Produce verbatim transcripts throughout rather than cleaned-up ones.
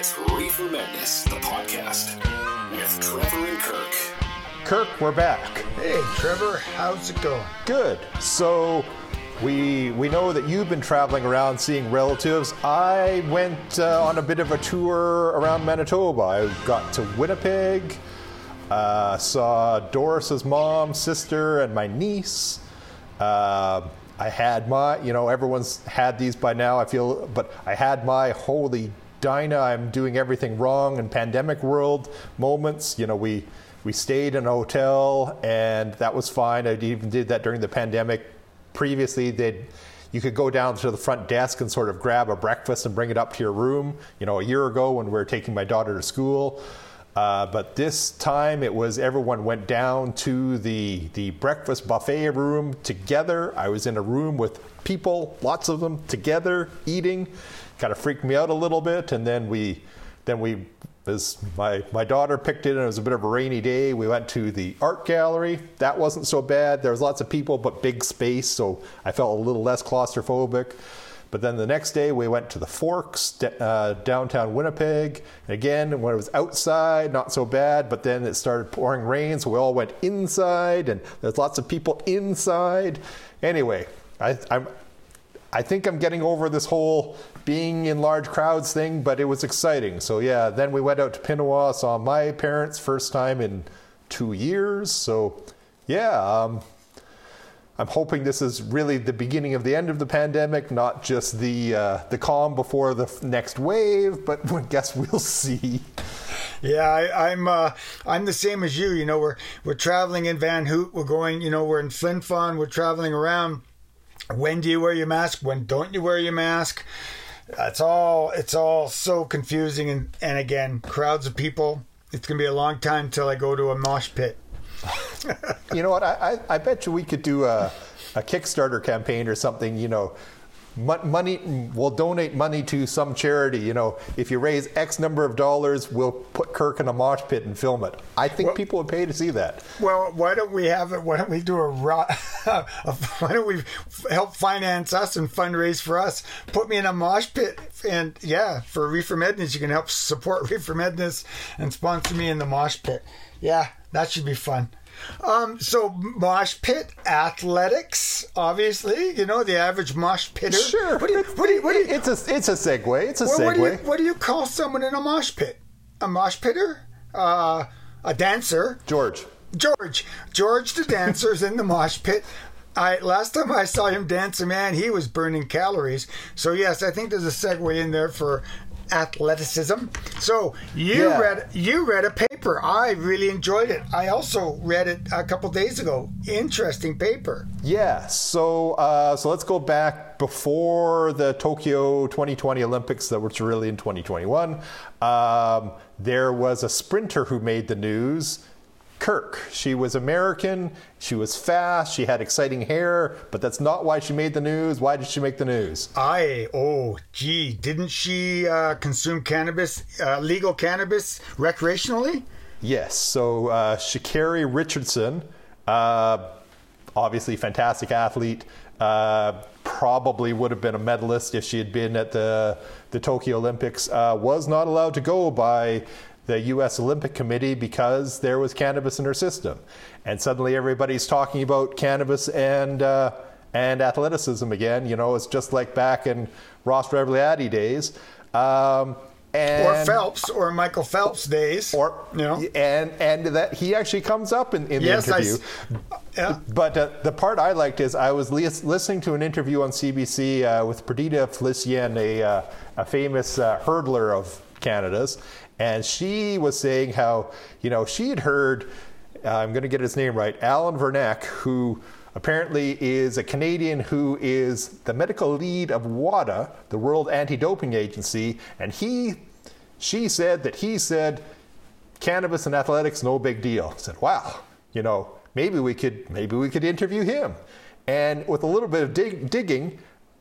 It's Reefer Madness, the podcast, with Trevor and Kirk. Kirk, we're back. Hey, Trevor, how's it going? Good. So we we know that you've been traveling around seeing relatives. I went uh, on a bit of a tour around Manitoba. I got to Winnipeg, uh, saw Doris's mom, sister, and my niece. Uh, I had my, you know, everyone's had these by now, I feel, but I had my holy Dinah, I'm doing everything wrong in pandemic world moments. You know, we we stayed in a hotel, and that was fine. I even did that during the pandemic. Previously, they'd you could go down to the front desk and sort of grab a breakfast and bring it up to your room. You know, a year ago when we were taking my daughter to school. Uh, but this time it was everyone went down to the the breakfast buffet room together. I was in a room with people, lots of them together eating. Kind of freaked me out a little bit. And then we, then we, as my my daughter picked it, and it was a bit of a rainy day. We went to the art gallery. That wasn't so bad. There was lots of people, but big space, so I felt a little less claustrophobic. But then the next day we went to the Forks, uh, downtown Winnipeg. And again, when it was outside, not so bad, but then it started pouring rain, so we all went inside, and there's lots of people inside. Anyway, I, I'm, I think I'm getting over this whole being in large crowds thing, but it was exciting. So yeah, then we went out to Pinawa, saw my parents, first time in two years. So yeah, um, I'm hoping this is really the beginning of the end of the pandemic, not just the uh, the calm before the next wave, but I guess we'll see. Yeah, I, I'm uh, I'm the same as you. You know, we're we're traveling in Van Hoot. We're going. You know, we're in Flin Flon. We're traveling around. When do you wear your mask? When don't you wear your mask? It's all it's all so confusing. And and again, crowds of people. It's gonna be a long time till I go to a mosh pit. You know what? I, I, I bet you we could do a, a Kickstarter campaign or something. You know, money. We'll donate money to some charity. You know, if you raise X number of dollars, we'll put Kirk in a mosh pit and film it. I think well, people would pay to see that. Well, why don't we have it? Why don't we do a, a why don't we help finance us and fundraise for us? Put me in a mosh pit, and yeah, for Reefer Madness, you can help support Reefer Madness and sponsor me in the mosh pit. Yeah, that should be fun. Um, so mosh pit athletics, obviously, you know, the average mosh pitter. Sure. What do you, what do you, what do you, it's a it's a segue. It's a well, segue. What do, you, what do you call someone in a mosh pit? A mosh pitter? Uh, a dancer? George. George. George the dancer is in the mosh pit. I last time I saw him dance, man, he was burning calories. So yes, I think there's a segue in there for athleticism. So you yeah. read you read a paper. I really enjoyed it. I also read it a couple days ago. Interesting paper. Yeah. So uh, so let's go back before the Tokyo twenty twenty Olympics, that was really in twenty twenty-one. Um, there was a sprinter who made the news. Kirk. She was American. She was fast. She had exciting hair, but that's not why she made the news. Why did she make the news? I, oh, gee, didn't she uh, consume cannabis, uh, legal cannabis recreationally? Yes. So uh, Sha'Carri Richardson, uh, obviously fantastic athlete, uh, probably would have been a medalist if she had been at the, the Tokyo Olympics, uh, was not allowed to go by the U S Olympic Committee because there was cannabis in her system. And suddenly everybody's talking about cannabis and uh, and athleticism again. You know, it's just like back in Ross Rebliati days. Um, and, or Phelps, or Michael Phelps days. Or, you know. And and that he actually comes up in, in yes, the interview. I, yeah. But uh, the part I liked is I was li- listening to an interview on C B C uh, with Perdita Felicien, a, uh, a famous uh, hurdler of Canada's. And she was saying how, you know, she had heard, uh, I'm going to get his name right, Alan Verneck, who apparently is a Canadian who is the medical lead of WADA, the World Anti-Doping Agency. And he, she said that he said, cannabis and athletics, no big deal. I said, wow, you know, maybe we could, maybe we could interview him. And with a little bit of dig- digging,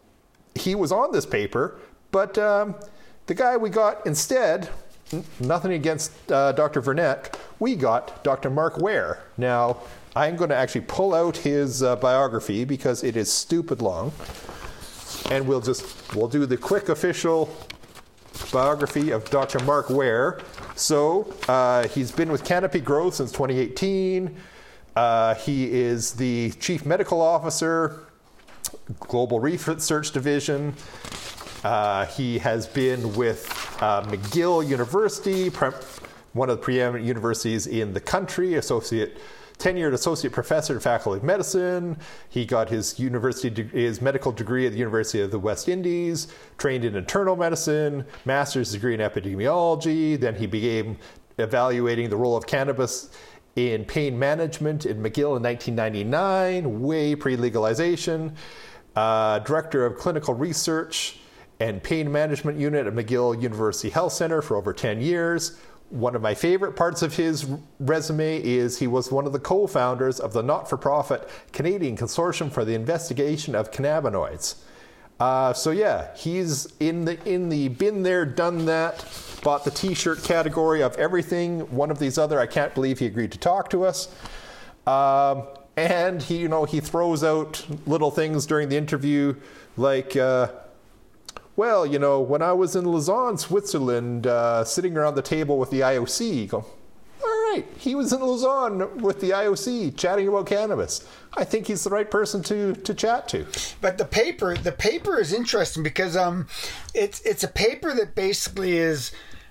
he was on this paper, but um, the guy we got instead, nothing against uh, Doctor Verneck, we got Doctor Mark Ware. Now, I'm going to actually pull out his uh, biography because it is stupid long. And we'll just, we'll do the quick official biography of Doctor Mark Ware. So uh, he's been with Canopy Growth since twenty eighteen. Uh, he is the Chief Medical Officer, Global Research Division. Uh, he has been with uh, McGill University, pre- one of the preeminent universities in the country, associate tenured associate professor in Faculty of Medicine. He got his university de- his medical degree at the University of the West Indies, trained in internal medicine, master's degree in epidemiology. Then he began evaluating the role of cannabis in pain management in McGill in nineteen ninety-nine, way pre-legalization. Uh, director of clinical research and pain management unit at McGill University Health Center for over ten years. One of my favorite parts of his resume is he was one of the co-founders of the not-for-profit Canadian Consortium for the Investigation of Cannabinoids. Uh, so yeah, he's in the in the been there, done that, bought the T-shirt category of everything. One of these other, I can't believe he agreed to talk to us. Um, and he, you know, he throws out little things during the interview like. Uh, Well, you know, when I was in Lausanne, Switzerland, uh, sitting around the table with the I O C, you go, all right, he was in Lausanne with the I O C chatting about cannabis. I think he's the right person to, to chat to. But the paper, the paper is interesting because um, it's it's a paper that basically is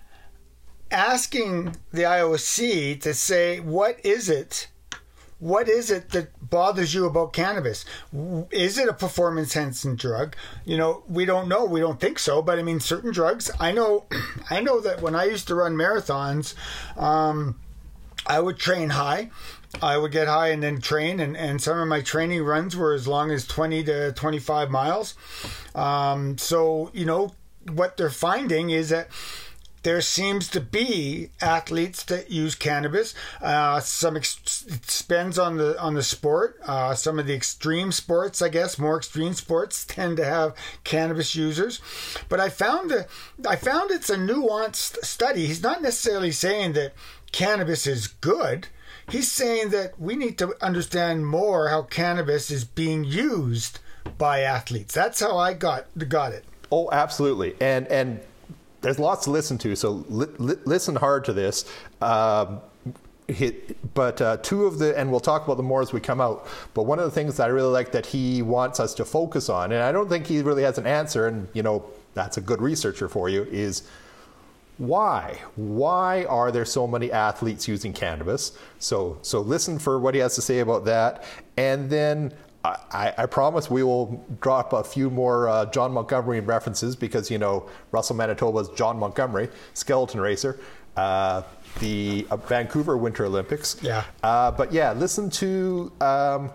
asking the I O C to say, what is it? What is it that bothers you about cannabis? Is it a performance-enhancing drug? You know, we don't know. We don't think so. But I mean, certain drugs. I know. I know that when I used to run marathons, um, I would train high. I would get high and then train, and, and some of my training runs were as long as twenty to twenty-five miles. Um, so you know what they're finding is that there seems to be athletes that use cannabis. Uh, some ex- it depends on the on the sport. Uh, some of the extreme sports, I guess, more extreme sports tend to have cannabis users. But I found that I found it's a nuanced study. He's not necessarily saying that cannabis is good. He's saying that we need to understand more how cannabis is being used by athletes. That's how I got got it. Oh, absolutely, and and. There's lots to listen to, so li- li- listen hard to this. Um, hit, but uh, two of the, and we'll talk about them more as we come out, but one of the things that I really like that he wants us to focus on, and I don't think he really has an answer, and you know, that's a good researcher for you, is why? Why are there so many athletes using cannabis? So, so listen for what he has to say about that, and then I, I promise we will drop a few more uh, John Montgomery references because, you know, Russell Manitoba's John Montgomery, skeleton racer, uh, the uh, Vancouver Winter Olympics. Yeah. Uh, but yeah, listen to um,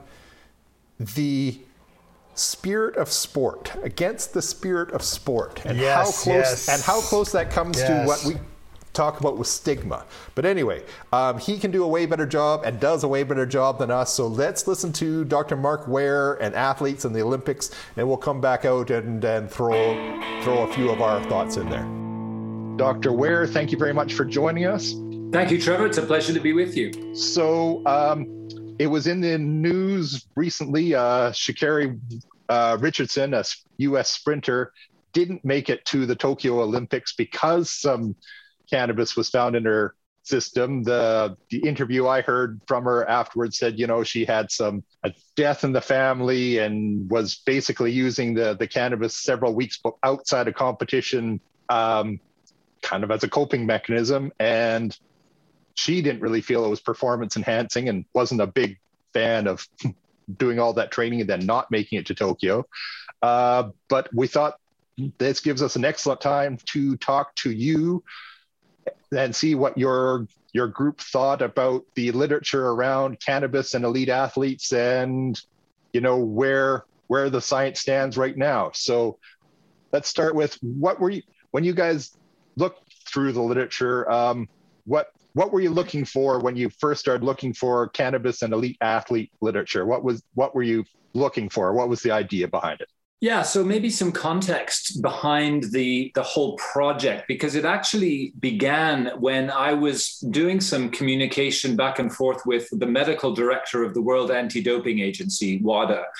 the spirit of sport, against the spirit of sport, and yes, how close yes. and how close that comes yes. to what we talk about with stigma. But anyway, um, he can do a way better job and does a way better job than us. So let's listen to Doctor Mark Ware and athletes in the Olympics, and we'll come back out and, and throw throw a few of our thoughts in there. Doctor Ware, thank you very much for joining us. Thank you, Trevor. It's a pleasure to be with you. So um, it was in the news recently, uh, Sha'Carri uh, Richardson, a U S sprinter, didn't make it to the Tokyo Olympics because some cannabis was found in her system. The the interview I heard from her afterwards said, you know, she had some a death in the family and was basically using the, the cannabis several weeks outside of competition, um, kind of as a coping mechanism. And she didn't really feel it was performance enhancing and wasn't a big fan of doing all that training and then not making it to Tokyo. Uh, but we thought this gives us an excellent time to talk to you and see what your your group thought about the literature around cannabis and elite athletes, and you know where where the science stands right now. So let's start with what were you when you guys looked through the literature. Um, what what were you looking for when you first started looking for cannabis and elite athlete literature? What was what were you looking for? What was the idea behind it? Yeah, so maybe some context behind the, the whole project, because it actually began when I was doing some communication back and forth with the medical director of the World Anti-Doping Agency, WADA.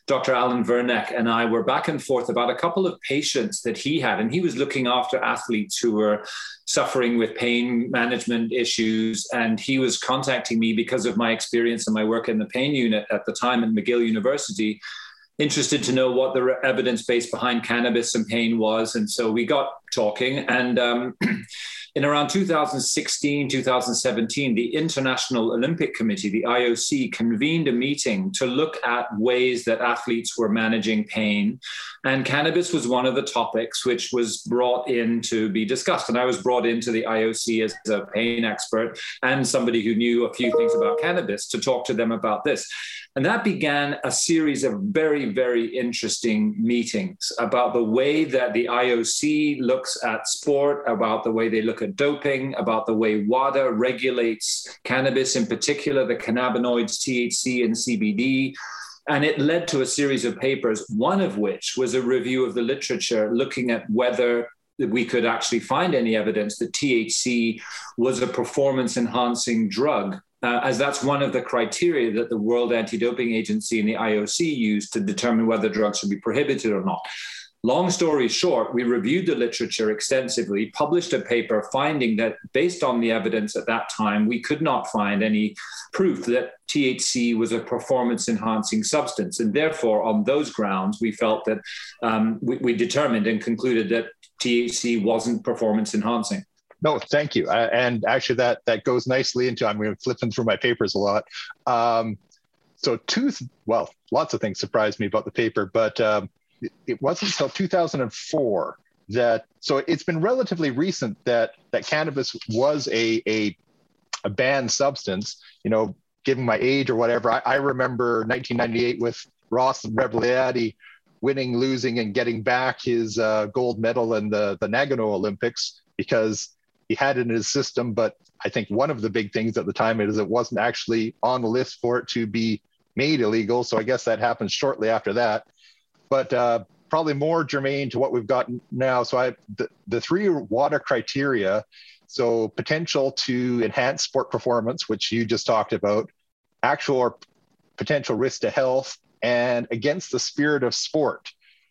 Doctor Alan Verneck and I were back and forth about a couple of patients that he had, and he was looking after athletes who were suffering with pain management issues. And he was contacting me because of my experience and my work in the pain unit at the time at McGill University, interested to know what the evidence base behind cannabis and pain was. And so we got talking, and um, in around two thousand sixteen, two thousand seventeen, the International Olympic Committee, the I O C, convened a meeting to look at ways that athletes were managing pain. And cannabis was one of the topics which was brought in to be discussed. And I was brought into the I O C as a pain expert and somebody who knew a few things about cannabis to talk to them about this. And that began a series of very, very interesting meetings about the way that the I O C looks at sport, about the way they look at doping, about the way WADA regulates cannabis, in particular the cannabinoids T H C and C B D. And it led to a series of papers, one of which was a review of the literature looking at whether we could actually find any evidence that T H C was a performance-enhancing drug, uh, as that's one of the criteria that the World Anti-Doping Agency and the I O C used to determine whether drugs should be prohibited or not. Long story short, we reviewed the literature extensively, published a paper finding that based on the evidence at that time, we could not find any proof that T H C was a performance-enhancing substance. And therefore, on those grounds, we felt that um, we, we determined and concluded that T H C wasn't performance-enhancing. No, thank you. Uh, and actually, that that goes nicely into, I'm going to flipping through my papers a lot. Um, so two, well, lots of things surprised me about the paper, but um, it wasn't until two thousand four that, so it's been relatively recent that that cannabis was a a, a banned substance. You know, given my age or whatever, I, I remember nineteen ninety-eight with Ross Rebolletti winning, losing, and getting back his uh, gold medal in the, the Nagano Olympics because he had it in his system. But I think one of the big things at the time is it wasn't actually on the list for it to be made illegal. So I guess that happened shortly after that. But uh, probably more germane to what we've got now. So I the, the three WADA criteria, so potential to enhance sport performance, which you just talked about, actual or potential risk to health, and against the spirit of sport.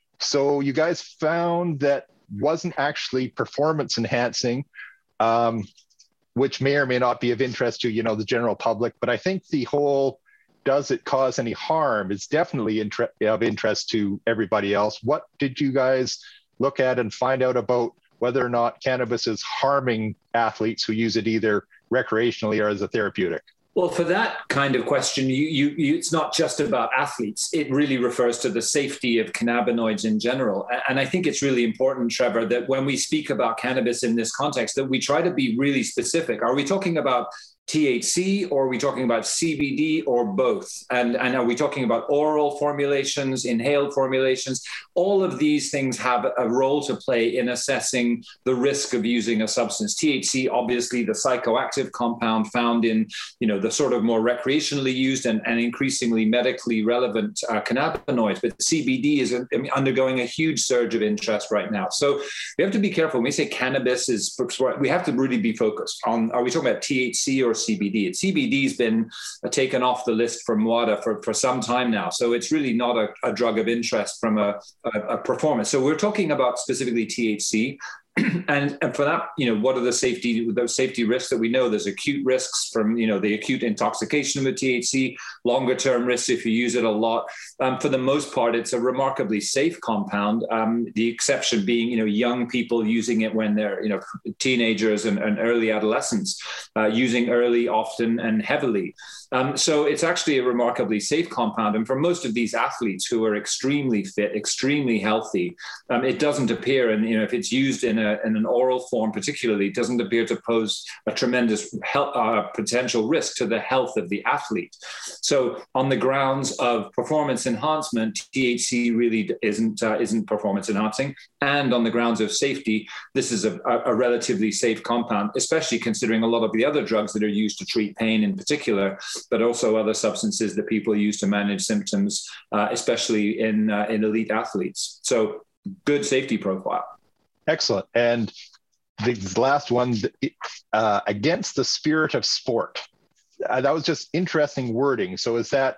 So you guys found that wasn't actually performance enhancing, um, which may or may not be of interest to, you know, the general public. But I think the whole does it cause any harm is definitely inter- of interest to everybody else. What did you guys look at and find out about whether or not cannabis is harming athletes who use it either recreationally or as a therapeutic? Well, for that kind of question, you, you, you, it's not just about athletes. It really refers to the safety of cannabinoids in general. And I think it's really important, Trevor, that when we speak about cannabis in this context, that we try to be really specific. Are we talking about T H C, or are we talking about C B D, or both? And, and are we talking about oral formulations, inhaled formulations? All of these things have a role to play in assessing the risk of using a substance. T H C, obviously, the psychoactive compound found in, you know, the sort of more recreationally used and, and increasingly medically relevant uh, cannabinoids. But C B D is uh, undergoing a huge surge of interest right now. So we have to be careful. When we say cannabis is, we have to really be focused on, are we talking about T H C or C B D? C B D has been uh, taken off the list from WADA for, for some time now. So it's really not a, a drug of interest from a, a, a performance. So we're talking about specifically T H C. And, and for that, you know, what are the safety, those safety risks that we know? There's acute risks from, you know, the acute intoxication with T H C, longer term risks if you use it a lot. Um, for the most part, it's a remarkably safe compound. Um, the exception being, you know, young people using it when they're, you know, teenagers and, and early adolescents, uh, using early, often, and heavily. Um, so it's actually a remarkably safe compound. And for most of these athletes who are extremely fit, extremely healthy, um, it doesn't appear, and you know, if it's used in, a, in an oral form particularly, it doesn't appear to pose a tremendous health, uh, potential risk to the health of the athlete. So on the grounds of performance enhancement, T H C really isn't, uh, isn't performance enhancing. And on the grounds of safety, this is a, a relatively safe compound, especially considering a lot of the other drugs that are used to treat pain in particular, but also other substances that people use to manage symptoms, uh, especially in uh, in elite athletes. So good safety profile. Excellent. And the last one, uh, against the spirit of sport. Uh, that was just interesting wording. So is that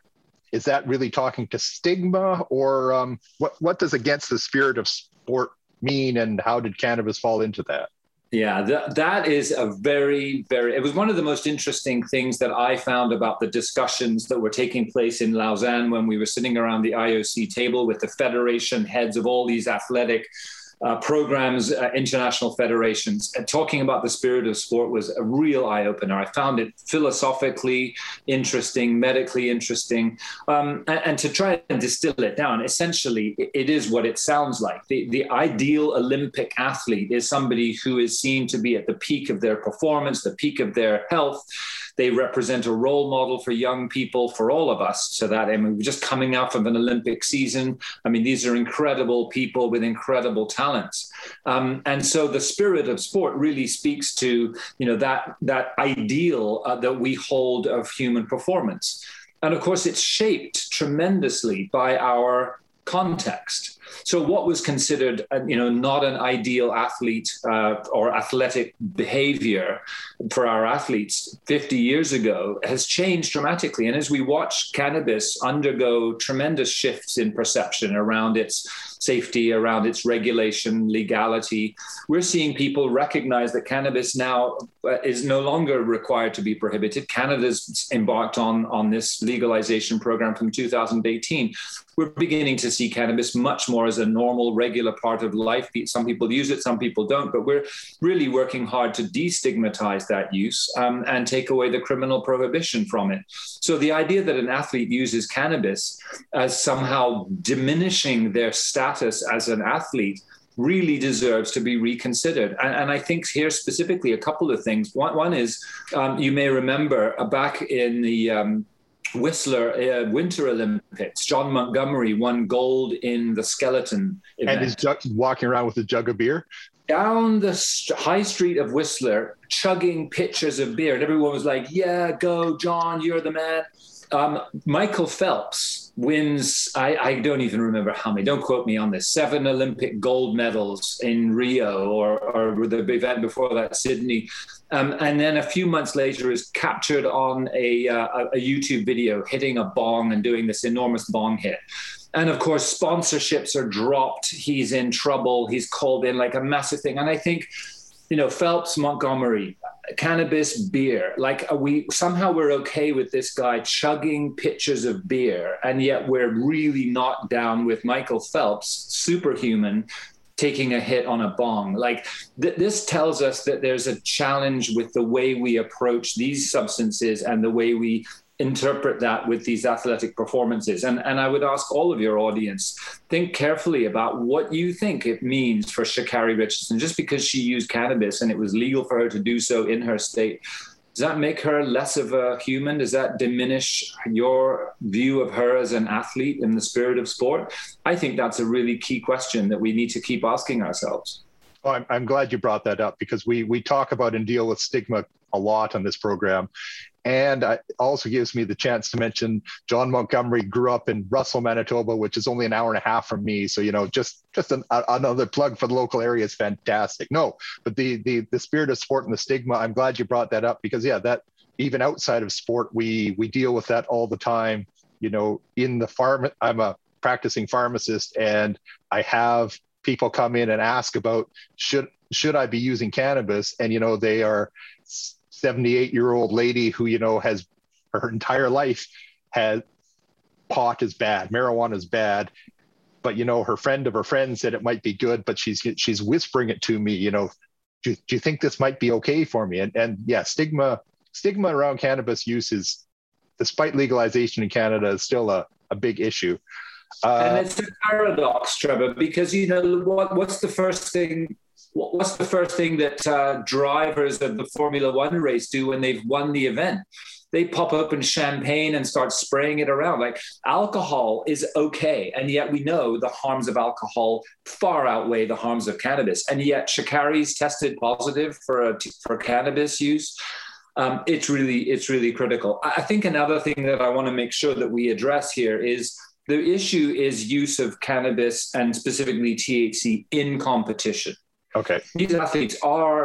is that really talking to stigma, or um, what, what does against the spirit of sport mean, and how did cannabis fall into that? Yeah, that, that is a very, very, it was one of the most interesting things that I found about the discussions that were taking place in Lausanne when we were sitting around the I O C table with the federation heads of all these athletic Uh, programs, uh, international federations, and talking about the spirit of sport was a real eye-opener. I found it philosophically interesting, medically interesting, um, and, and to try and distill it down, essentially, it, it is what it sounds like. The, the ideal Olympic athlete is somebody who is seen to be at the peak of their performance, the peak of their health. They represent a role model for young people, for all of us. So that, I mean, we're just coming out of an Olympic season. I mean, these are incredible people with incredible talents. Um, and so the spirit of sport really speaks to, you know, that, that ideal uh, that we hold of human performance. And of course, it's shaped tremendously by our context. So what was considered, uh, you know, not an ideal athlete uh, or athletic behavior for our athletes fifty years ago has changed dramatically. And as we watch cannabis undergo tremendous shifts in perception around its safety, around its regulation, legality, we're seeing people recognize that cannabis now uh, is no longer required to be prohibited. Canada's embarked on, on this legalization program from two thousand eighteen. We're beginning to see cannabis much more as a normal, regular part of life. Some people use it, some people don't, but we're really working hard to destigmatize that use um, and take away the criminal prohibition from it. So the idea that an athlete uses cannabis as somehow diminishing their status as an athlete really deserves to be reconsidered. And, and I think here specifically a couple of things. One, one is, um, you may remember uh, back in the um, Whistler uh, Winter Olympics, John Montgomery won gold in the skeleton event. And is ju- walking around with a jug of beer? Down the st- high street of Whistler, chugging pitchers of beer. And everyone was like, yeah, go, John, you're the man. Um, Michael Phelps wins, I, I don't even remember how many, don't quote me on this, seven Olympic gold medals in Rio or, or the event before that, Sydney. Um, and then a few months later is captured on a, uh, a YouTube video hitting a bong and doing this enormous bong hit. And of course, sponsorships are dropped. He's in trouble. He's called in like a massive thing. And I think, you know, Phelps, Montgomery, cannabis, beer, like we somehow we're okay with this guy chugging pitchers of beer. And yet we're really not down with Michael Phelps, superhuman, taking a hit on a bong. Like th- this tells us that there's a challenge with the way we approach these substances and the way we interpret that with these athletic performances. And, and I would ask all of your audience, think carefully about what you think it means for Sha'Carri Richardson. Just because she used cannabis and it was legal for her to do so in her state, does that make her less of a human? Does that diminish your view of her as an athlete in the spirit of sport? I think that's a really key question that we need to keep asking ourselves. Oh, I'm, I'm glad you brought that up, because we we talk about and deal with stigma a lot on this program. And it also gives me the chance to mention John Montgomery grew up in Russell, Manitoba, which is only an hour and a half from me. So, you know, just just an, a, another plug for the local area is fantastic. No, but the, the the spirit of sport and the stigma, I'm glad you brought that up, because, yeah, that even outside of sport, we we deal with that all the time. You know, in the farm, I'm a practicing pharmacist, and I have people come in and ask about, should should I be using cannabis? And, you know, they are seventy-eight year old lady who, you know, has her entire life had pot is bad, marijuana is bad, but, you know, her friend of her friend said it might be good, but she's, she's whispering it to me, you know, do, do you think this might be okay for me? And, and yeah, stigma, stigma around cannabis use is, despite legalization in Canada, is still a, a big issue. Uh, and it's a paradox, Trevor, because, you know, what, what's the first thing What's the first thing that uh, drivers of the Formula One race do when they've won the event? They pop open champagne and start spraying it around. Like, alcohol is okay, and yet we know the harms of alcohol far outweigh the harms of cannabis. And yet Sha'Carri's tested positive for a, for cannabis use. Um, it's really it's really critical. I think another thing that I want to make sure that we address here is the issue is use of cannabis and specifically T H C in competition. Okay. These athletes are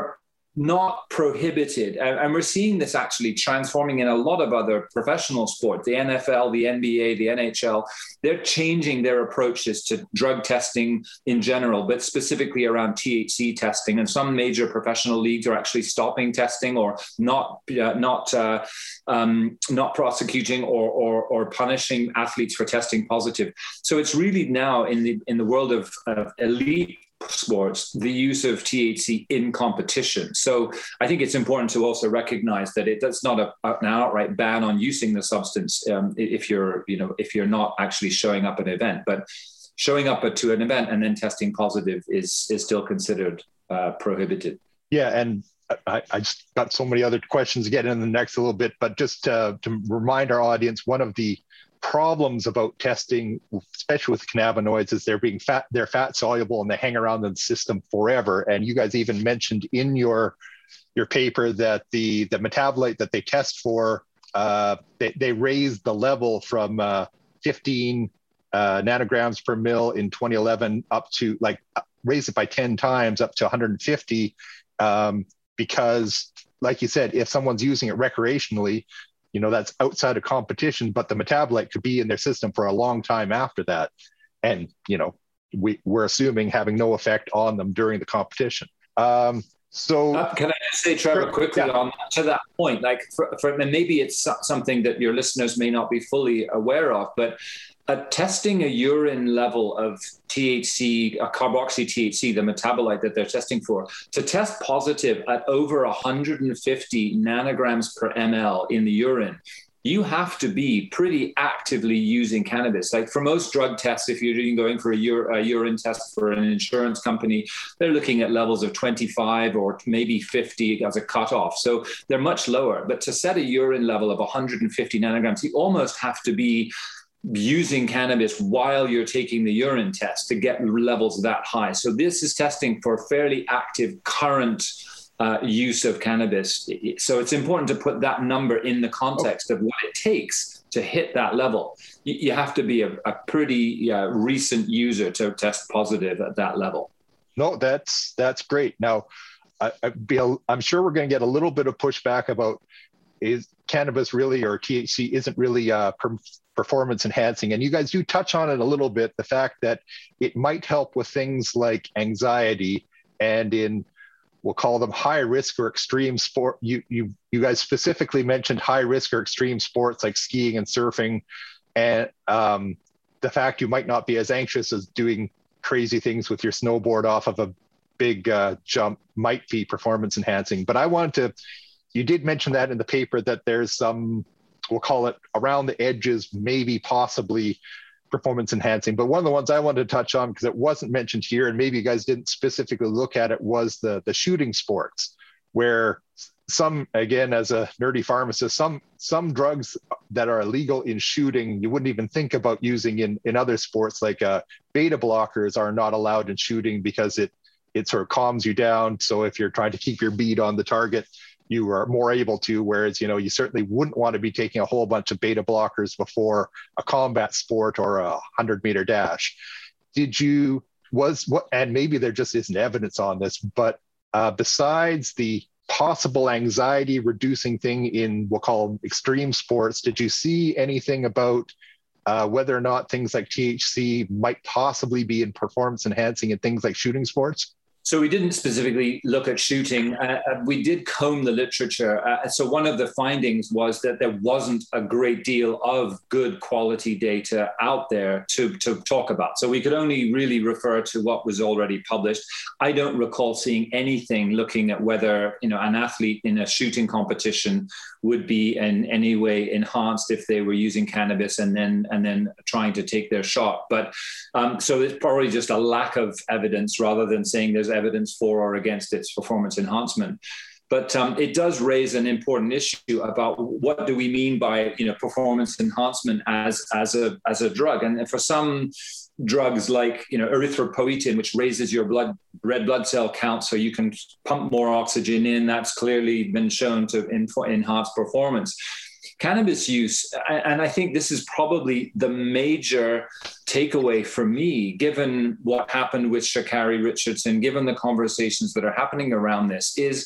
not prohibited. And, and we're seeing this actually transforming in a lot of other professional sports, the N F L, the N B A, the N H L. They're changing their approaches to drug testing in general, but specifically around T H C testing. And some major professional leagues are actually stopping testing or not uh, not uh, um, not prosecuting or, or or punishing athletes for testing positive. So it's really now in the in the world of, of elite sports, the use of T H C in competition. So I think it's important to also recognize that it that's not a, an outright ban on using the substance um, if you're, you know, if you're not actually showing up at an event, but showing up at, to an event and then testing positive is is still considered uh, prohibited. Yeah, and I, I just got so many other questions to get in the next a little bit, but just uh, to remind our audience, one of the problems about testing, especially with cannabinoids, is they're being fat, they're fat soluble and they hang around in the system forever. And you guys even mentioned in your your paper that the the metabolite that they test for, uh, they, they raised the level from uh, fifteen uh, nanograms per mil in twenty eleven up to like raise it by ten times up to one hundred fifty, um, because like you said, if someone's using it recreationally, you know, that's outside of competition, but the metabolite could be in their system for a long time after that. And, you know, we, we're assuming having no effect on them during the competition. Um, so uh, can I just say, Trevor, quickly yeah. on to that point, like for, for, and maybe it's something that your listeners may not be fully aware of, but uh, testing a urine level of T H C, a carboxy T H C, the metabolite that they're testing for, to test positive at over one hundred fifty nanograms per ml in the urine, you have to be pretty actively using cannabis. Like for most drug tests, if you're going for a, ur- a urine test for an insurance company, they're looking at levels of twenty-five or maybe fifty as a cutoff. So they're much lower. But to set a urine level of one hundred fifty nanograms, you almost have to be using cannabis while you're taking the urine test to get levels that high. So this is testing for fairly active current uh, use of cannabis. So it's important to put that number in the context of what it takes to hit that level. You, you have to be a, a pretty uh, recent user to test positive at that level. No, that's that's great. Now, I, I be a, I'm sure we're going to get a little bit of pushback about is cannabis really, or T H C isn't really uh, per, performance enhancing. And you guys do touch on it a little bit, the fact that it might help with things like anxiety and in, we'll call them high risk or extreme sport. You, you, you guys specifically mentioned high risk or extreme sports like skiing and surfing. And um, the fact you might not be as anxious as doing crazy things with your snowboard off of a big uh, jump might be performance enhancing. But I wanted to, you did mention that in the paper that there's some, we'll call it around the edges, maybe possibly performance enhancing. But one of the ones I wanted to touch on, because it wasn't mentioned here, and maybe you guys didn't specifically look at it, was the, the shooting sports, where some, again, as a nerdy pharmacist, some some drugs that are illegal in shooting, you wouldn't even think about using in, in other sports, like uh, beta blockers are not allowed in shooting because it, it sort of calms you down. So if you're trying to keep your bead on the target, you are more able to, whereas, you know, you certainly wouldn't want to be taking a whole bunch of beta blockers before a combat sport or a hundred meter dash. Did you, was what, and maybe there just isn't evidence on this, but uh, besides the possible anxiety reducing thing in, we'll call extreme sports, did you see anything about uh, whether or not things like T H C might possibly be in performance enhancing in things like shooting sports? So we didn't specifically look at shooting. Uh, we did comb the literature. Uh, so one of the findings was that there wasn't a great deal of good quality data out there to, to talk about. So we could only really refer to what was already published. I don't recall seeing anything looking at whether, you know, an athlete in a shooting competition would be in any way enhanced if they were using cannabis and then and then trying to take their shot. But um, so it's probably just a lack of evidence rather than saying there's evidence for or against its performance enhancement. But um, it does raise an important issue about what do we mean by, you know, performance enhancement as as a as a drug. And for some drugs like, you know, erythropoietin, which raises your blood red blood cell count so you can pump more oxygen in, that's clearly been shown to enhance performance. Cannabis use, and I think this is probably the major takeaway for me, given what happened with Sha'Carri Richardson, given the conversations that are happening around this, is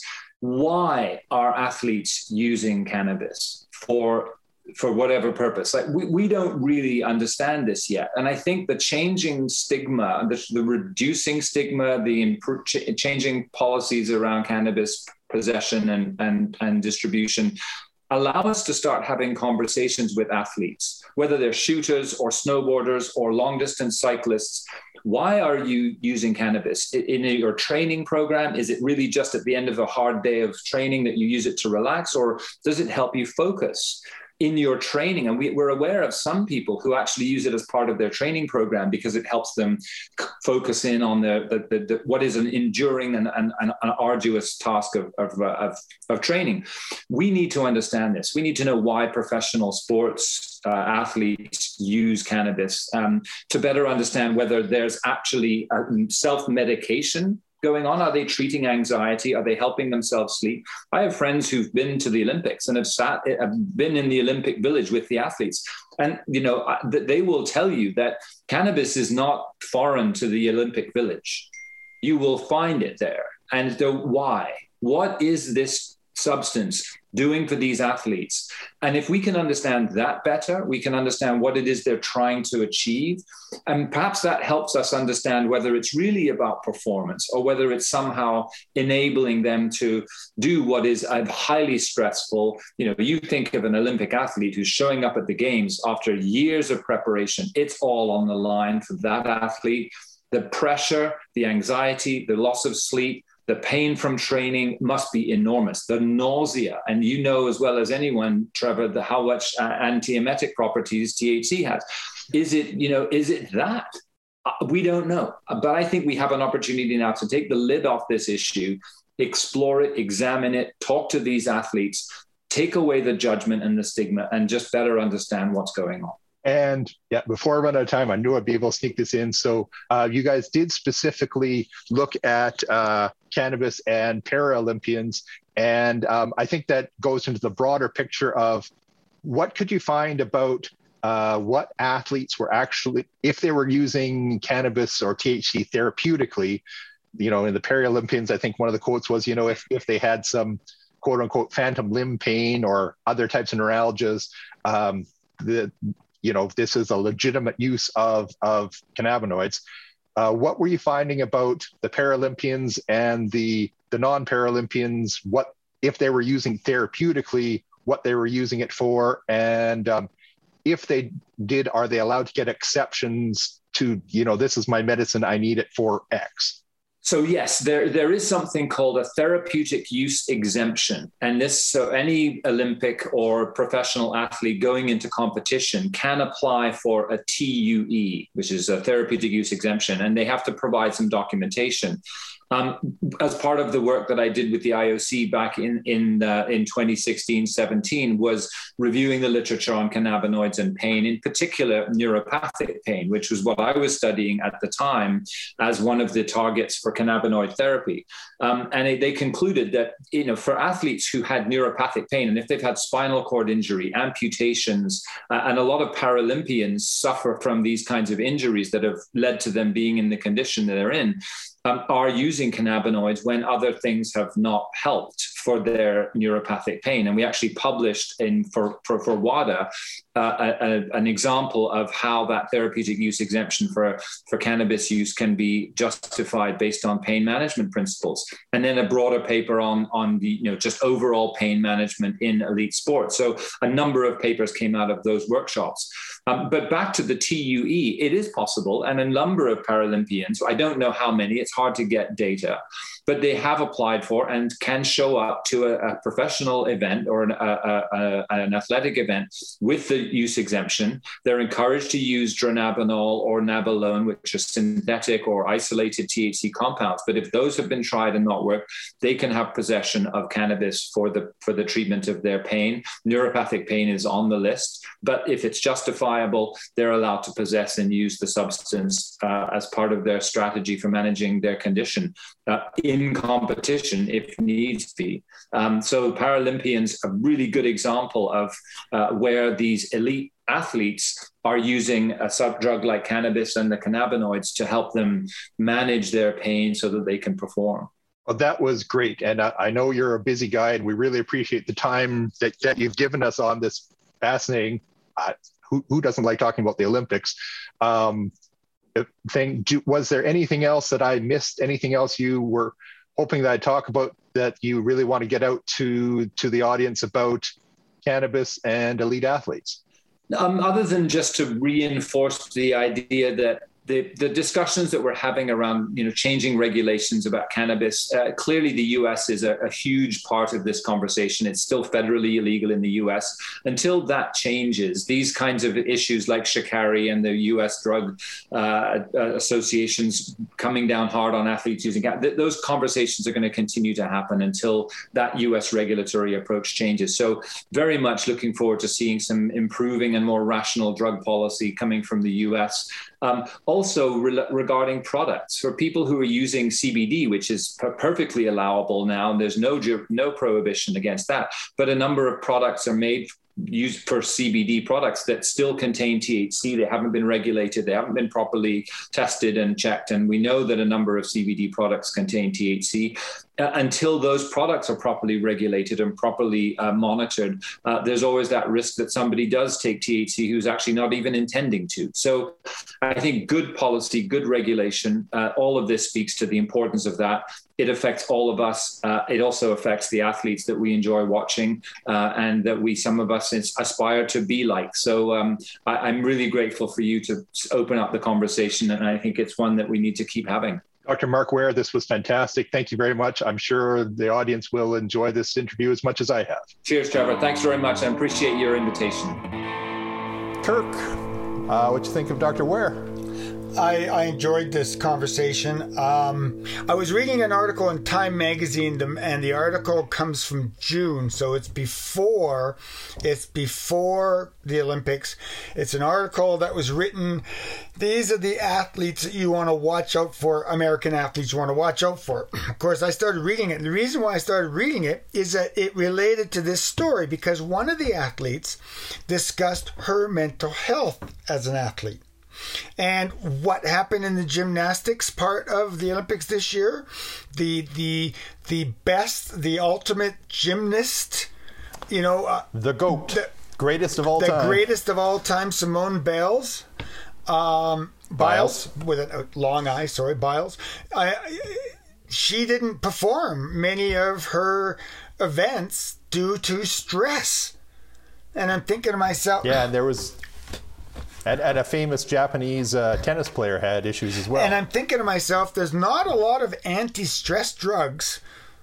why are athletes using cannabis for for whatever purpose? Like we, we don't really understand this yet. And I think the changing stigma, the, the reducing stigma, the imp- ch- changing policies around cannabis possession and, and, and distribution allow us to start having conversations with athletes, whether they're shooters or snowboarders or long distance cyclists. Why are you using cannabis in your training program? Is it really just at the end of a hard day of training that you use it to relax, or does it help you focus in your training? And we, we're aware of some people who actually use it as part of their training program because it helps them focus in on the, the, the, the what is an enduring and, and, and an arduous task of, of, of, of training. We need to understand this. We need to know why professional sports uh, athletes use cannabis um, to better understand whether there's actually a self-medication going on. Are they treating anxiety? Are they helping themselves sleep? I have friends who've been to the Olympics and have sat, have been in the Olympic Village with the athletes. And, you know, they will tell you that cannabis is not foreign to the Olympic Village. You will find it there. And so why? What is this substance doing for these athletes? And if we can understand that better, we can understand what it is they're trying to achieve. And perhaps that helps us understand whether it's really about performance or whether it's somehow enabling them to do what is a highly stressful. You know, you think of an Olympic athlete who's showing up at the games after years of preparation. It's all on the line for that athlete. The pressure, the anxiety, the loss of sleep, the pain from training must be enormous. The nausea, and you know as well as anyone, Trevor, the, how much uh, antiemetic properties T H C has. Is it, you know, is it that? Uh, we don't know. But I think we have an opportunity now to take the lid off this issue, explore it, examine it, talk to these athletes, take away the judgment and the stigma, and just better understand what's going on. And yeah, before I run out of time, I knew I'd be able to sneak this in. So uh, you guys did specifically look at uh, cannabis and Paralympians. And um, I think that goes into the broader picture of what could you find about uh, what athletes were actually, if they were using cannabis or T H C therapeutically, you know, in the Paralympians, I think one of the quotes was, you know, if, if they had some quote unquote phantom limb pain or other types of neuralgias, um, the you know, this is a legitimate use of, of cannabinoids. Uh, what were you finding about the Paralympians and the, the non-Paralympians? What, if they were using therapeutically, what they were using it for? And um, if they did, are they allowed to get exceptions to, you know, this is my medicine, I need it for X? So yes, there there is something called a therapeutic use exemption. And this, so any Olympic or professional athlete going into competition can apply for a T U E, which is a therapeutic use exemption, and they have to provide some documentation. Um, as part of the work that I did with the I O C back in in uh, in twenty sixteen seventeen was reviewing the literature on cannabinoids and pain, in particular neuropathic pain, which was what I was studying at the time as one of the targets for cannabinoid therapy. Um, and they, they concluded that, you know, for athletes who had neuropathic pain, and if they've had spinal cord injury, amputations, uh, and a lot of Paralympians suffer from these kinds of injuries that have led to them being in the condition that they're in, Um, are using cannabinoids when other things have not helped for their neuropathic pain. And we actually published in for, for, for WADA uh, a, a, an example of how that therapeutic use exemption for, for cannabis use can be justified based on pain management principles. And then a broader paper on, on the, you know, just overall pain management in elite sports. So a number of papers came out of those workshops. Um, but back to the T U E, it is possible. And a number of Paralympians, I don't know how many, it's hard to get data, but they have applied for and can show up to a, a professional event or an, a, a, an athletic event with the use exemption. They're encouraged to use dronabinol or nabilone, which are synthetic or isolated T H C compounds. But if those have been tried and not worked, they can have possession of cannabis for the for the treatment of their pain. Neuropathic pain is on the list, but if it's justifiable, they're allowed to possess and use the substance uh, as part of their strategy for managing their condition uh, in competition if needs be. Um, so Paralympians, a really good example of uh, where these elite athletes are using a sub-drug like cannabis and the cannabinoids to help them manage their pain so that they can perform. Well, that was great. And I, I know you're a busy guy, and we really appreciate the time that, that you've given us on this fascinating, uh, who, who doesn't like talking about the Olympics um, thing. Do, was there anything else that I missed? Anything else you were hoping that I'd talk about that you really want to get out to, to the audience about cannabis and elite athletes? Um, other than just to reinforce the idea that The, the discussions that we're having around, you know, changing regulations about cannabis, uh, clearly the U S is a, a huge part of this conversation. It's still federally illegal in the U S. Until that changes, these kinds of issues like Sha'Carri and the U S drug uh, associations coming down hard on athletes using cannabis, th- those conversations are going to continue to happen until that U S regulatory approach changes. So very much looking forward to seeing some improving and more rational drug policy coming from the U S. Um, also re- regarding products, for people who are using C B D, which is per- perfectly allowable now, and there's no ju- no prohibition against that, but a number of products are made used for C B D products that still contain T H C. They haven't been regulated. They haven't been properly tested and checked. And we know that a number of C B D products contain T H C. Uh, until those products are properly regulated and properly uh, monitored, uh, there's always that risk that somebody does take T H C who's actually not even intending to. So I think good policy, good regulation, uh, all of this speaks to the importance of that. It affects all of us. Uh, it also affects the athletes that we enjoy watching uh, and that we, some of us aspire to be like. So um, I, I'm really grateful for you to open up the conversation. And I think it's one that we need to keep having. Doctor Mark Ware, this was fantastic. Thank you very much. I'm sure the audience will enjoy this interview as much as I have. Cheers, Trevor. Thanks very much. I appreciate your invitation. Kirk, uh, what do you think of Doctor Ware? I, I enjoyed this conversation. Um, I was reading an article in Time Magazine, and the article comes from June, so it's before it's before the Olympics. It's an article that was written. These are the athletes that you want to watch out for, American athletes you want to watch out for. Of course, I started reading it. And the reason why I started reading it is that it related to this story because one of the athletes discussed her mental health as an athlete. And what happened in the gymnastics part of the Olympics this year, the the the best, the ultimate gymnast, you know, uh, the GOAT, the, greatest of all the time, the greatest of all time, Simone Biles, um, Biles, Biles with a long I, sorry, Biles. I, she didn't perform many of her events due to stress, and I'm thinking to myself, yeah, and there was. And, and a famous Japanese uh, tennis player had issues as well. And I'm thinking to myself, there's not a lot of anti-stress drugs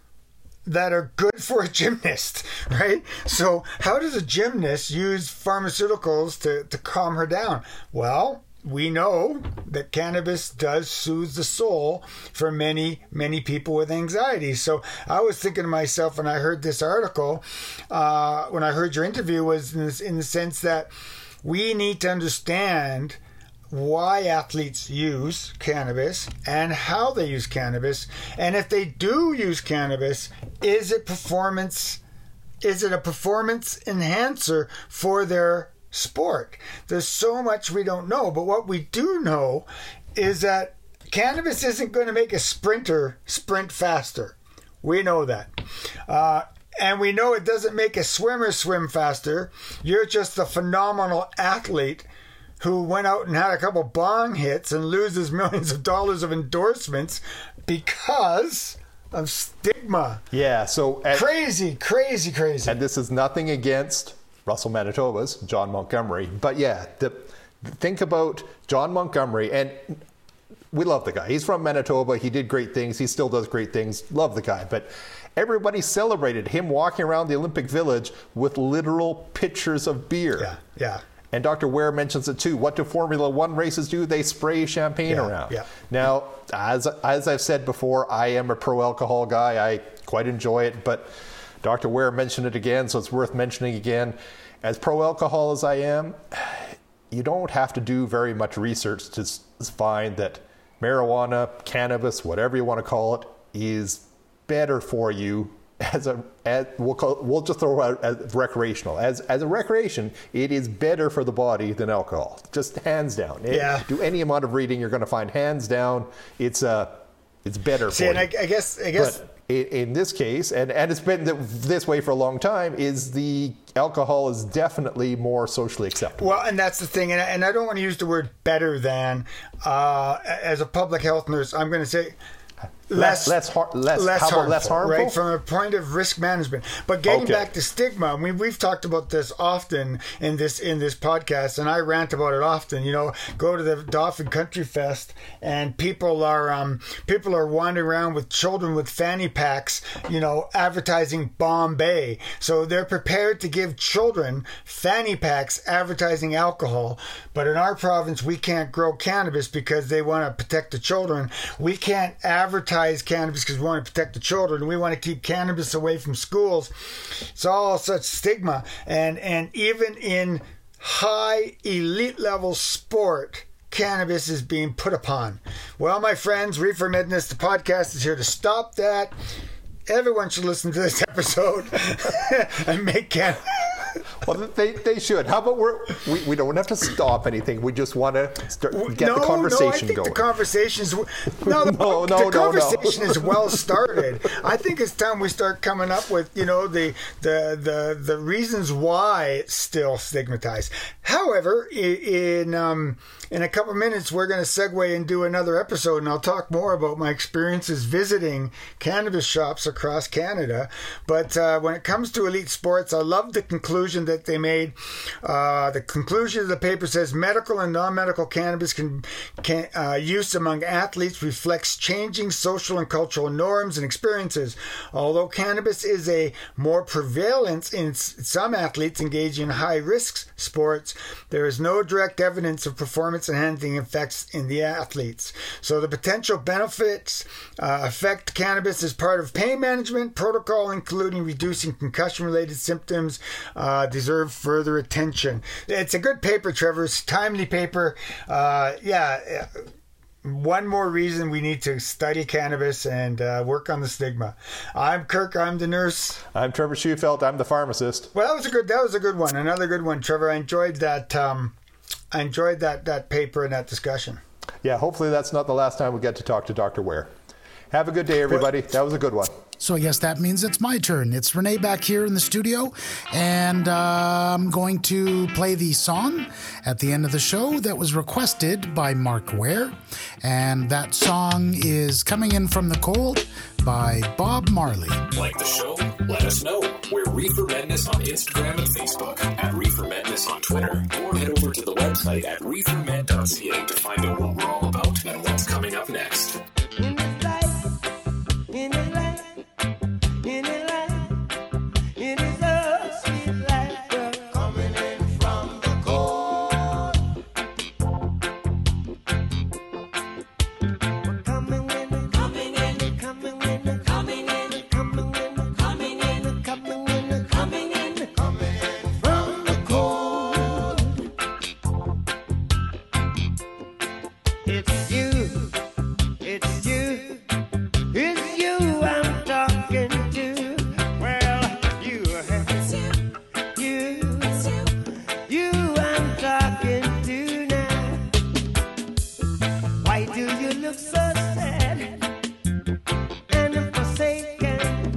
that are good for a gymnast, right? So how does a gymnast use pharmaceuticals to, to calm her down? Well, we know that cannabis does soothe the soul for many, many people with anxiety. So I was thinking to myself when I heard this article, uh, when I heard your interview, was in, this, in the sense that we need to understand why athletes use cannabis and how they use cannabis. And if they do use cannabis, is it performance, is it a performance enhancer for their sport? There's so much we don't know, but what we do know is that cannabis isn't going to make a sprinter sprint faster. We know that. Uh, And we know it doesn't make a swimmer swim faster. You're just a phenomenal athlete who went out and had a couple bong hits and loses millions of dollars of endorsements because of stigma. Yeah, so... And, crazy, crazy, crazy. And this is nothing against Russell Manitoba's John Montgomery. But yeah, the, think about John Montgomery, and we love the guy. He's from Manitoba. He did great things. He still does great things. Love the guy. But everybody celebrated him walking around the Olympic Village with literal pitchers of beer. Yeah, yeah. And Doctor Ware mentions it too. What do Formula One races do? They spray champagne yeah, around. Yeah. Now, as as I've said before, I am a pro-alcohol guy. I quite enjoy it. But Doctor Ware mentioned it again, so it's worth mentioning again. As pro-alcohol as I am, you don't have to do very much research to find that marijuana, cannabis, whatever you want to call it, is better for you as a as we'll call, we'll just throw out as recreational as as a recreation. It is better for the body than alcohol, just hands down. Yeah. Do any amount of reading, you're going to find hands down it's a it's better See, for and you. I, I guess, I guess. But in, in this case, and, and it's been this way for a long time, is the alcohol is definitely more socially acceptable. Well, and that's the thing, and I, and I don't want to use the word better than. Uh, as a public health nurse, I'm going to say less, less, har- less, less, how about harmful, less harmful, right? From a point of risk management. But getting Okay. back to stigma, I mean, we've talked about this often in this in this podcast, and I rant about it often. You know, go to the Dauphin Country Fest, and people are um, people are wandering around with children with fanny packs, you know, advertising Bombay. So they're prepared to give children fanny packs advertising alcohol. But in our province, we can't grow cannabis because they want to protect the children. We can't advertise cannabis because we want to protect the children. We want to keep cannabis away from schools. It's all such stigma. And, and even in high elite level sport, cannabis is being put upon. Well, my friends, Reefer Madness, the podcast is here to stop that. Everyone should listen to this episode and make cannabis. Well, they, they should. How about we're, we we don't have to stop anything. We just want to start, get no, the conversation no, I think going. the conversation's no, the, No, no, the no, no. conversation is well started. I think it's time we start coming up with, you know, the the the, the reasons why it's still stigmatized. However, i- in um, in a couple minutes, we're going to segue and do another episode, and I'll talk more about my experiences visiting cannabis shops across Canada. But uh, when it comes to elite sports, I love the conclusion that they made. Uh, the conclusion of the paper says medical and non-medical cannabis can, can uh, use among athletes reflects changing social and cultural norms and experiences. Although cannabis is a more prevalent in s- some athletes engaging in high-risk sports, there is no direct evidence of performance-enhancing effects in the athletes. So the potential benefits uh, affect cannabis as part of pain management protocol, including reducing concussion-related symptoms, uh, deserve further attention. It's a good paper, Trevor. It's a timely paper. Uh, yeah. One more reason we need to study cannabis and uh, work on the stigma. I'm Kirk. I'm the nurse. I'm Trevor Schufelt. I'm the pharmacist. Well, that was a good. That was a good one. Another good one, Trevor. I enjoyed that. Um, I enjoyed that that paper and that discussion. Yeah, hopefully that's not the last time we get to talk to Doctor Ware. Have a good day, everybody. That was a good one. So I guess that means it's my turn. It's Renee back here in the studio, and uh, I'm going to play the song at the end of the show that was requested by Mark Ware. And that song is Coming In From the Cold by Bob Marley. Like the show? Let us know. We're Reefer Madness on Instagram and Facebook, at Reefer Madness on Twitter, or head over to the website at reefer med dot c a to find out what we're all about and what's coming up next. In this life, in this life, in this life, it is a sweet life, girl, coming in from the cold. We're coming in, coming in, coming in, coming in, coming in, coming in, coming in, coming in, coming in from the cold. It's you. It's you, it's you I'm talking to. Well, you, it's you, you, it's you, you I'm talking to now. Why do you look so sad and forsaken?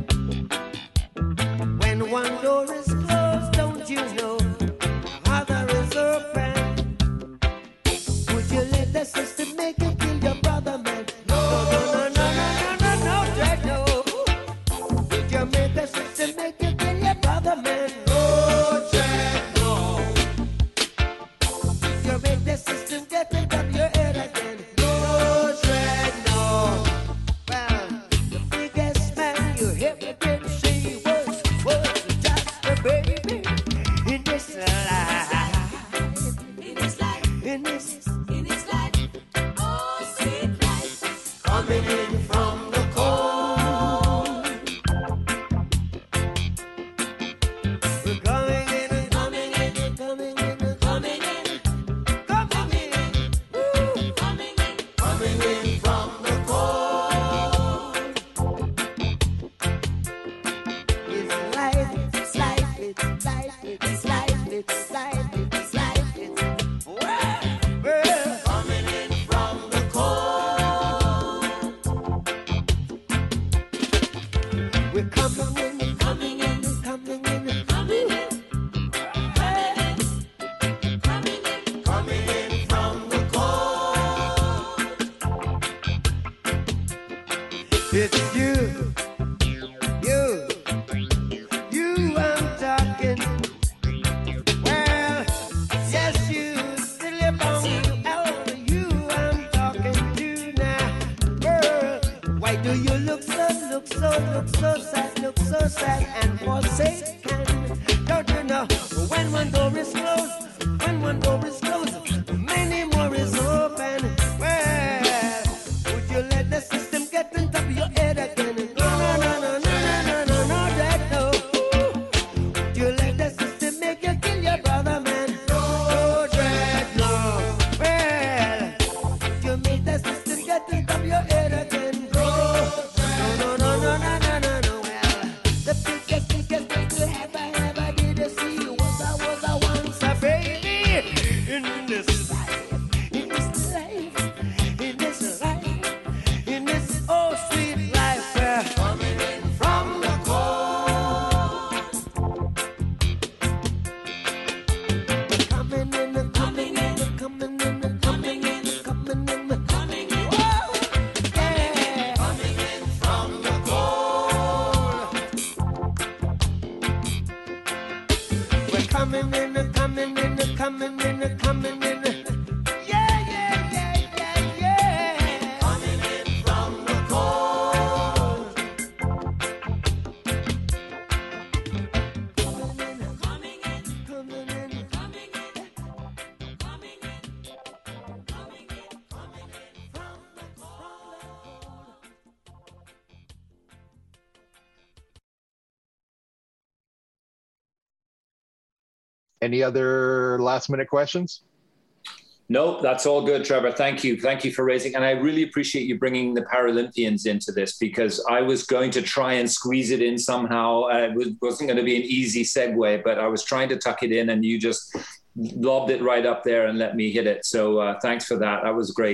When one door is closed, don't you know the other is open? Would you let the system make you kill your brother, man? No, no, no, no, no, no, no, no, Jack, no. Would you make the system make you kill your brother, man? No, Jack, no. Would you make the system get it up your head again? No, Jack, no. Well, the biggest man you ever did see was, was just a baby in this life. In this life. In this in his life, oh sweet life, coming in from the cold. We're coming in, coming in, coming in, coming in, coming in, woo, coming in, coming in from the cold. It's life, it's life, it's life, it's life, it's life, it's life, it's well, well, coming in from the cold. so sad and forsaken. Don't you know when one door is closed, when one door is closed, many more is open. Well, would you let the system get on top of your head again? No, no, no, no, no, no, no, no, no, that no. Would you let the system make you kill your brother, man? No, dread, no. Well, would you make the system get on top of your head again? No, no, no, no, no, no, no, no, no. Well, the biggest, biggest thing you ever, ever did see was I was a once a baby in this life, in this life, in this life, in this oh sweet life. uh, Coming in from the cold, coming in, coming in, coming in, coming in, coming in, coming in. Whoa, yeah, coming in from the cold. We're coming in, coming in, coming in, coming in. Yeah, yeah, yeah, yeah, yeah. Coming in from the cold. Coming in, coming in, coming in, coming in, coming in, coming in, coming in from the cold. Any other last minute questions? No, that's all good, Trevor. Thank you. Thank you for raising. And I really appreciate you bringing the Paralympians into this, because I was going to try and squeeze it in somehow. Uh, it was, wasn't going to be an easy segue, but I was trying to tuck it in and you just lobbed it right up there and let me hit it. So uh, thanks for that. That was great.